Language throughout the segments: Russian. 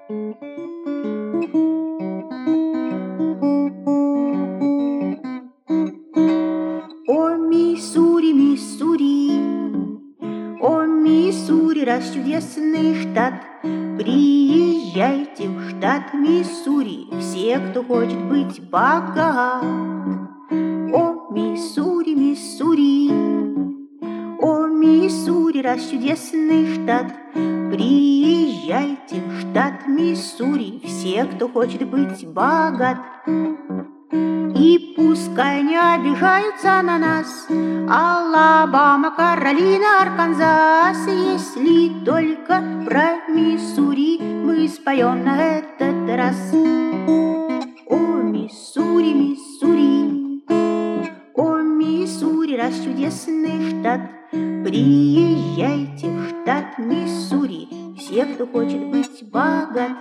О, Миссури, Миссури, о, Миссури, расчудесный штат. Приезжайте в штат Миссури, все, кто хочет быть богат. О, Миссури, Миссури, о, Миссури, расчудесный штат. Приезжайте в штат Миссури, все, кто хочет быть богат. И пускай не обижаются на нас Алабама, Каролина, Арканзас, если только про Миссури мы споем на этот раз. О, Миссури, Миссури, о, Миссури, расчудесный штат. Приезжайте в штат Миссури, все, кто хочет быть богат.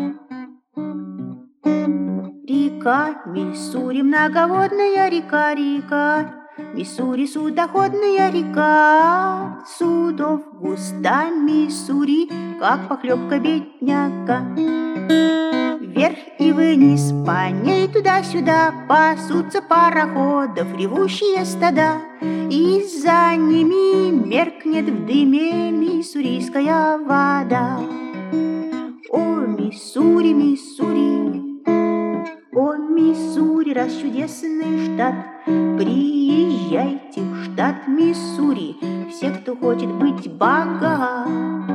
Река Миссури, многоводная река, река Миссури, судоходная река. Судов густа Миссури, как похлебка бедняка. Вверх и вниз по ней туда-сюда пасутся пароходов ревущие стада, и за ними меркнет в дыме миссурийская вода. О, Миссури, Миссури, о, Миссури, расчудесный штат. Приезжайте в штат Миссури, все, кто хочет быть богат.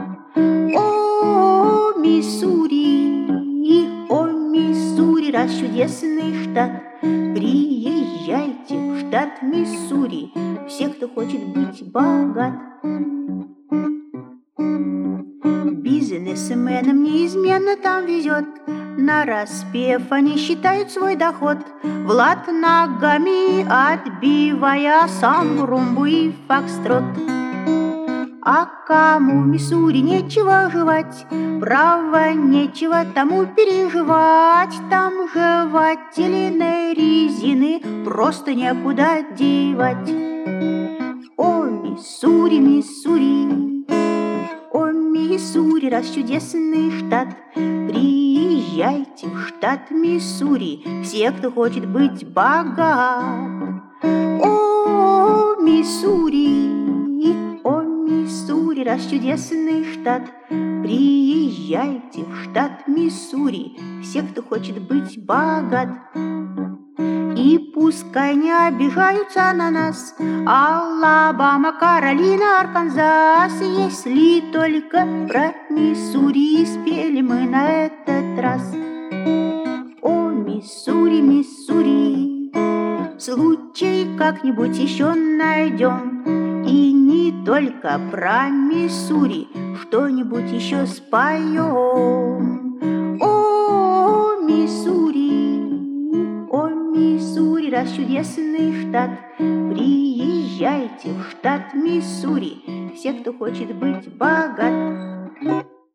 О, Миссури, о, Миссури, расчудесный штат. Приезжайте в штат Миссури, все, кто хочет быть богат. Бизнесменам неизменно там везет, нараспев они считают свой доход, Влад ногами отбивая самбу, румбу и фокстрот. А кому в Миссури нечего жевать, право, нечего тому переживать. Там жевательной резины просто некуда девать. О, Миссури, Миссури, о, Миссури, расчудесный штат. Приезжайте в штат Миссури, все, кто хочет быть богат. О, Миссури, о, Миссури, расчудесный штат. Приезжайте в штат Миссури, все, кто хочет быть богат. И пускай не обижаются на нас Алабама, Каролина, Арканзас, если только про Миссури спели мы на этот раз. О, Миссури, Миссури, случай как-нибудь еще найдем, и не только про Миссури что-нибудь еще споем. О, Миссури, о, Миссури, расчудесный штат. Приезжайте в штат Миссури, все, кто хочет быть богат.